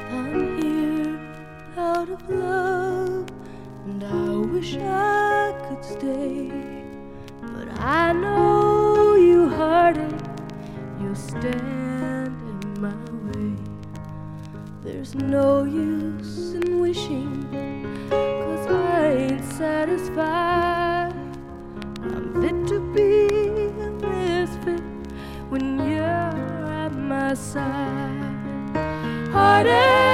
I'm here out of love, and I wish I could stay, but I know you heard it, you'll stand in my way. There's no use in wishing, 'cause I ain't satisfied. I'm fit to be a misfit when you're at my side. Heartache